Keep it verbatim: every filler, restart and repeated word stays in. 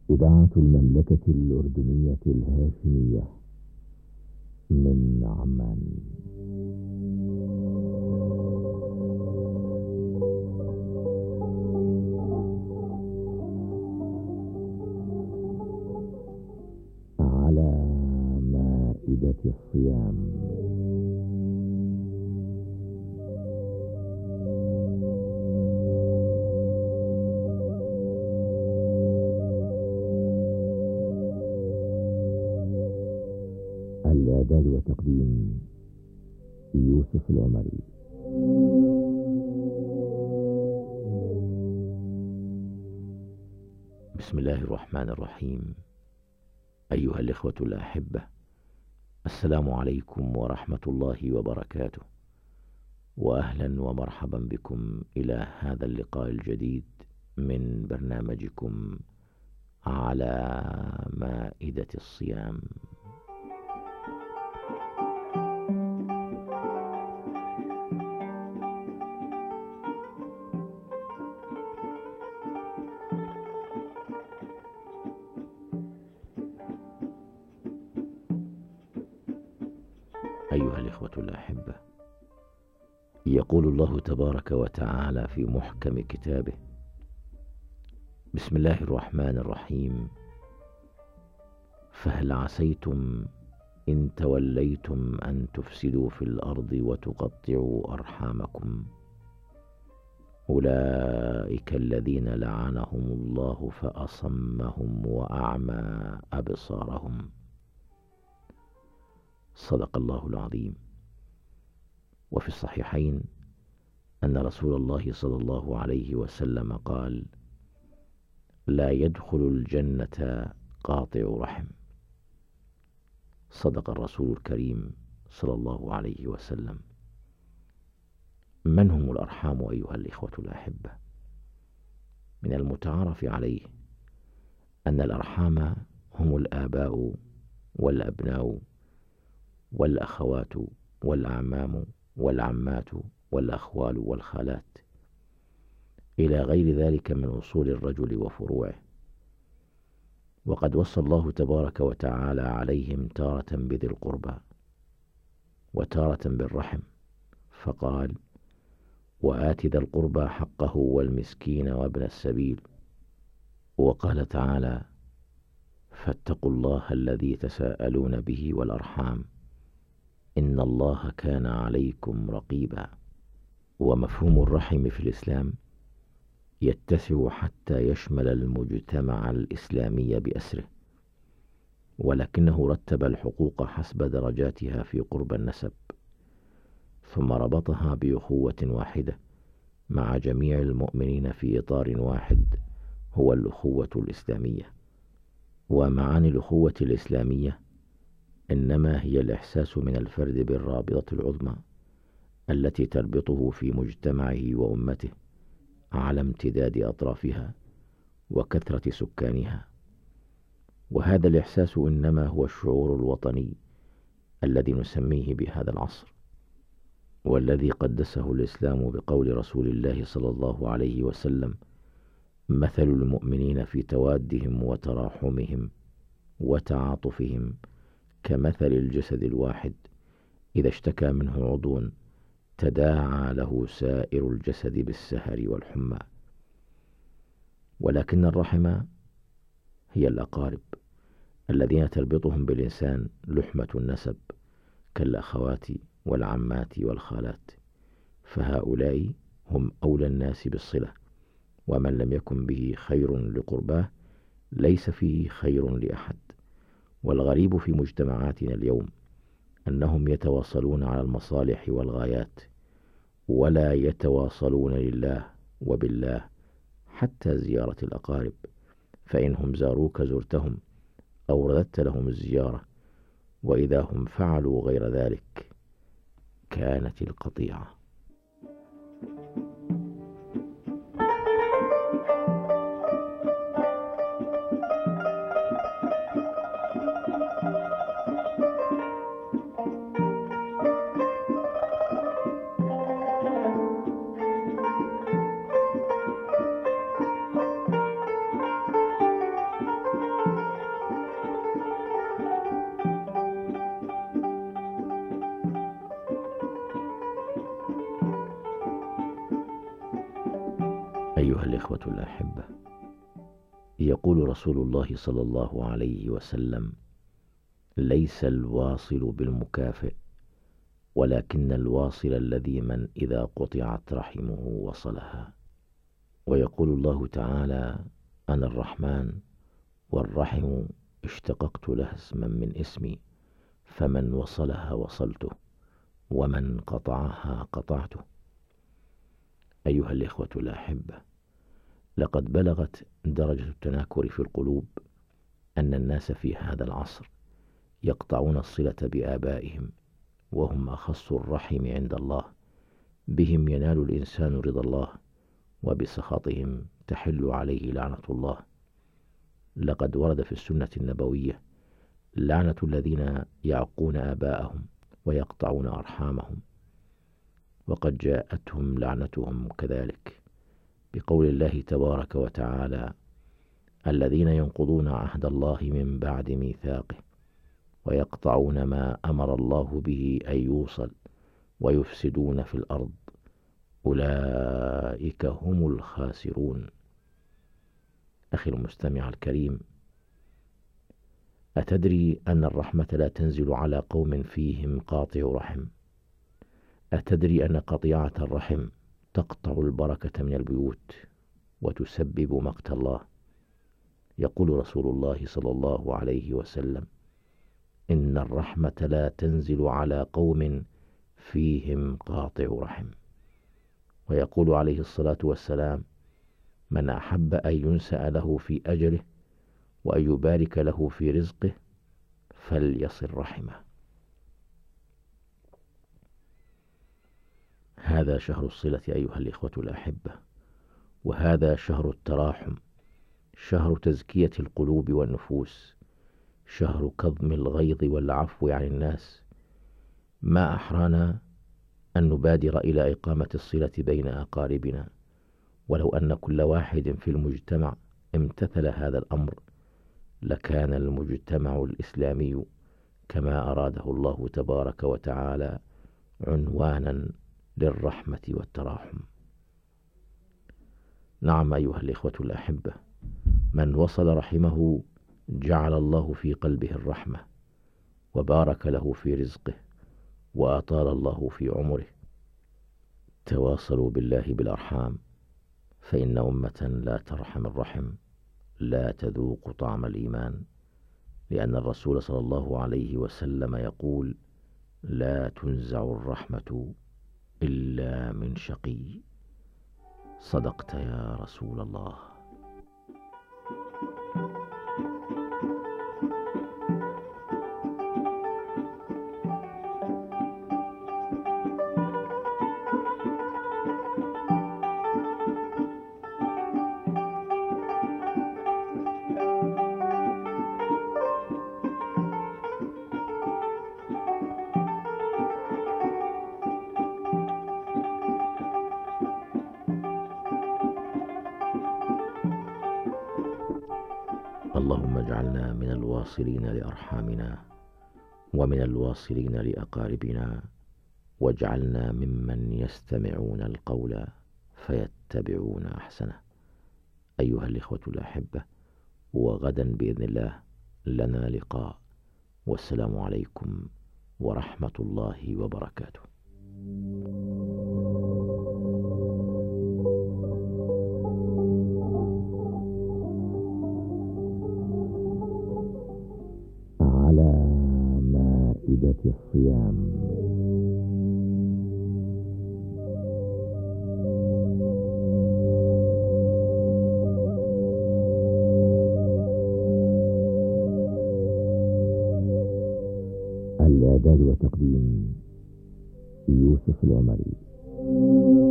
إذاعة المملكة الأردنية الهاشمية من عمان. على مائدة الصيام. الإعداد وتقديم يوسف العمري. بسم الله الرحمن الرحيم. أيها الإخوة الأحبة، السلام عليكم ورحمة الله وبركاته، وأهلا ومرحبا بكم إلى هذا اللقاء الجديد من برنامجكم على مائدة الصيام. أيها الإخوة الأحبة، يقول الله تبارك وتعالى في محكم كتابه: بسم الله الرحمن الرحيم. فهل عسيتم إن توليتم أن تفسدوا في الأرض وتقطعوا أرحامكم؟ أولئك الذين لعنهم الله فأصمهم وأعمى أبصارهم. صدق الله العظيم. وفي الصحيحين أن رسول الله صلى الله عليه وسلم قال: لا يدخل الجنة قاطع رحم. صدق الرسول الكريم صلى الله عليه وسلم. من هم الأرحام أيها الإخوة الأحبة؟ من المتعارف عليه أن الأرحام هم الآباء والأبناء والأخوات والأعمام والعمات والأخوال والخالات إلى غير ذلك من أصول الرجل وفروعه. وقد وصى الله تبارك وتعالى عليهم تارة بذي القربى وتارة بالرحم، فقال: وآت ذا القربى حقه والمسكين وابن السبيل. وقال تعالى: فاتقوا الله الذي تساءلون به والأرحام إن الله كان عليكم رقيبا. ومفهوم الرحم في الإسلام يتسع حتى يشمل المجتمع الإسلامي بأسره، ولكنه رتب الحقوق حسب درجاتها في قرب النسب، ثم ربطها بأخوة واحدة مع جميع المؤمنين في إطار واحد هو الأخوة الإسلامية. ومعاني الأخوة الإسلامية إنما هي الإحساس من الفرد بالرابطة العظمى التي تربطه في مجتمعه وأمته على امتداد أطرافها وكثرة سكانها. وهذا الإحساس إنما هو الشعور الوطني الذي نسميه بهذا العصر، والذي قدسه الإسلام بقول رسول الله صلى الله عليه وسلم: مثل المؤمنين في توادهم وتراحمهم وتعاطفهم كمثل الجسد الواحد إذا اشتكى منه عضو تداعى له سائر الجسد بالسهر والحمى. ولكن الرحم هي الأقارب الذين تربطهم بالإنسان لحمة النسب كالأخوات والعمات والخالات، فهؤلاء هم أولى الناس بالصلة، ومن لم يكن به خير لقرباه ليس فيه خير لأحد. والغريب في مجتمعاتنا اليوم أنهم يتواصلون على المصالح والغايات، ولا يتواصلون لله وبالله حتى زيارة الأقارب، فإنهم زاروك زرتهم أو رددت لهم الزيارة، وإذا هم فعلوا غير ذلك كانت القطيعة. الإخوة الأحبة، يقول رسول الله صلى الله عليه وسلم: ليس الواصل بالمكافئ، ولكن الواصل الذي من إذا قطعت رحمه وصلها. ويقول الله تعالى: أنا الرحمن والرحم اشتققت لها اسما من اسمي، فمن وصلها وصلته، ومن قطعها قطعته. أيها الإخوة الأحبة، لقد بلغت درجة التناكر في القلوب أن الناس في هذا العصر يقطعون الصلة بآبائهم، وهم أخص الرحم عند الله. بهم ينال الإنسان رضا الله، وبسخطهم تحل عليه لعنة الله. لقد ورد في السنة النبوية لعنة الذين يعقون آباءهم ويقطعون أرحامهم، وقد جاءتهم لعنتهم كذلك بقول الله تبارك وتعالى: الذين ينقضون عهد الله من بعد ميثاقه ويقطعون ما أمر الله به أن يوصل ويفسدون في الأرض أولئك هم الخاسرون. أخي المستمع الكريم، أتدري أن الرحمة لا تنزل على قوم فيهم قاطع رحم؟ أتدري أن قطيعة الرحم تقطع البركة من البيوت وتسبب مقت الله؟ يقول رسول الله صلى الله عليه وسلم: إن الرحمة لا تنزل على قوم فيهم قاطع رحم. ويقول عليه الصلاة والسلام: من أحب أن ينسأ له في أجله وأن يبارك له في رزقه فليصل رحمه. هذا شهر الصلة أيها الإخوة الأحبة، وهذا شهر التراحم، شهر تزكية القلوب والنفوس، شهر كظم الغيظ والعفو عن الناس. ما أحرانا أن نبادر إلى إقامة الصلة بين أقاربنا، ولو أن كل واحد في المجتمع امتثل هذا الأمر لكان المجتمع الإسلامي كما أراده الله تبارك وتعالى عنوانا للرحمة والتراحم. نعم أيها الإخوة الأحبة، من وصل رحمه جعل الله في قلبه الرحمة، وبارك له في رزقه، وأطال الله في عمره. تواصلوا بالله بالأرحام، فإن أمة لا ترحم الرحم لا تذوق طعم الإيمان، لأن الرسول صلى الله عليه وسلم يقول: لا تنزع الرحمة إلا من شقي. صدقت يا رسول الله. اللهم اجعلنا من الواصلين لأرحامنا، ومن الواصلين لأقاربنا، واجعلنا ممن يستمعون القول فيتبعون أحسنه. أيها الإخوة الأحبة، وغدا بإذن الله لنا لقاء، والسلام عليكم ورحمة الله وبركاته. على مائدة الصيام. الإعداد وتقديم يوسف العمري.